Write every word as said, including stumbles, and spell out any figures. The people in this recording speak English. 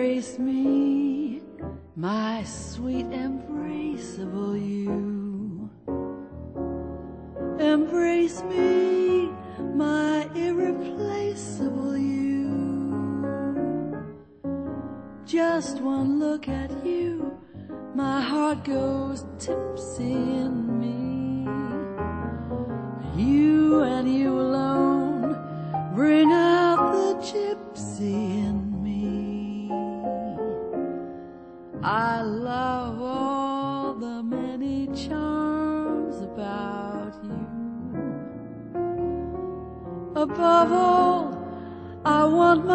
Embrace me, my sweet embraceable you. Embrace me, my irreplaceable you. Just one look at you, my heart goes tipsy in me. You and you alone bring out the gypsy in me. I love all the many charms about you. Above all, I want my